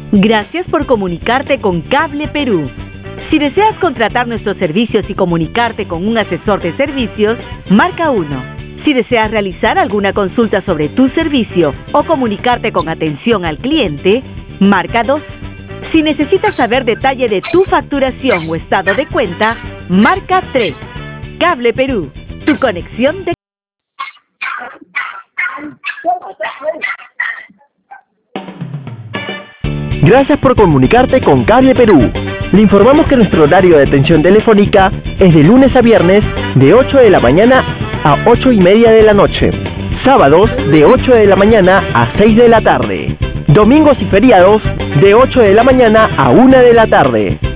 Gracias por comunicarte con Cable Perú. Si deseas contratar nuestros servicios y comunicarte con un asesor de servicios, marca 1. Si deseas realizar alguna consulta sobre tu servicio o comunicarte con atención al cliente, marca 2. Si necesitas saber detalle de tu facturación o estado de cuenta, marca 3. Cable Perú, tu conexión de... Gracias por comunicarte con Cable Perú. Le informamos que nuestro horario de atención telefónica es de lunes a viernes de 8 de la mañana a 8:30 de la noche. Sábados de 8 de la mañana a 6 de la tarde. Domingos y feriados de 8 de la mañana a 1 de la tarde.